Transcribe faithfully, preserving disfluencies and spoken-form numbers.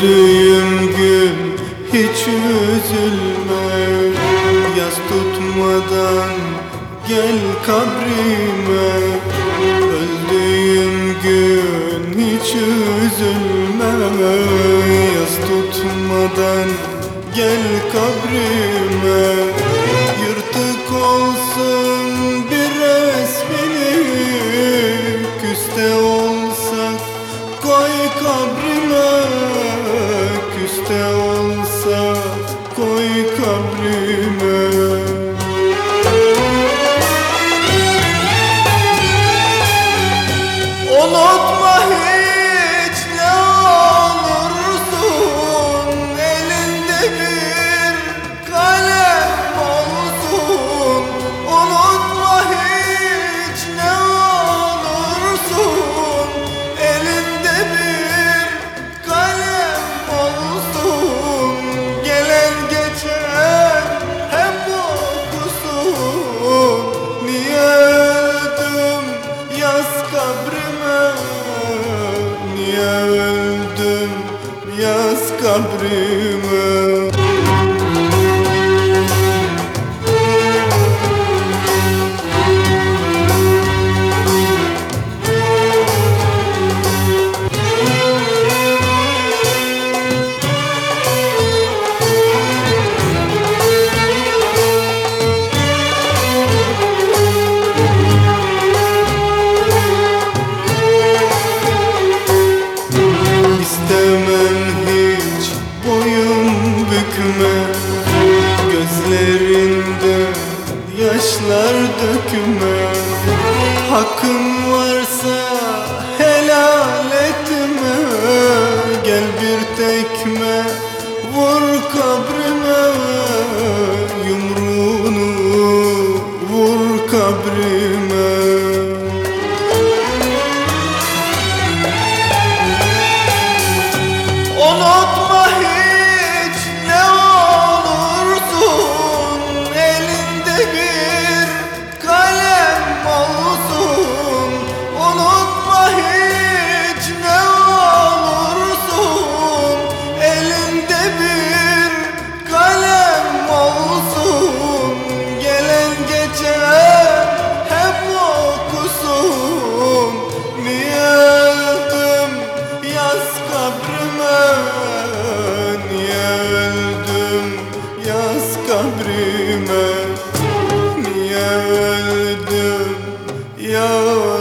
Öldüğüm gün hiç üzülme, yas tutmadan gel kabrime. Öldüğüm gün hiç üzülme, yas tutmadan gel kabrime. Yırtık olsun bir resmini, küste olsak koy kabrime. Küste olsak koy kabrime. Unutma hiç ne olursun, elinde bir kalem olsun. Unutma hiç ne olursun, elinde bir kalem olsun. Gelen geçen hep okusun. Niye öldüm yaz kabrime, niye öldüm yaz kabrime. İstemem hiç boyun bükme, gözlerinde yaşlar dökme. Hakkım varsa helal etme, gel bir tekme vur kabrime. Yumruğunu vur kabrime. Unutma hiç ne olursun, elinde bir kalem olsun. Unutma hiç ne olursun, elinde bir kalem olsun. Gelen geçen hep okusun. Niye öldüm yaz kabrime, niye öldüm yaz kabrime. Niye öldüm yaz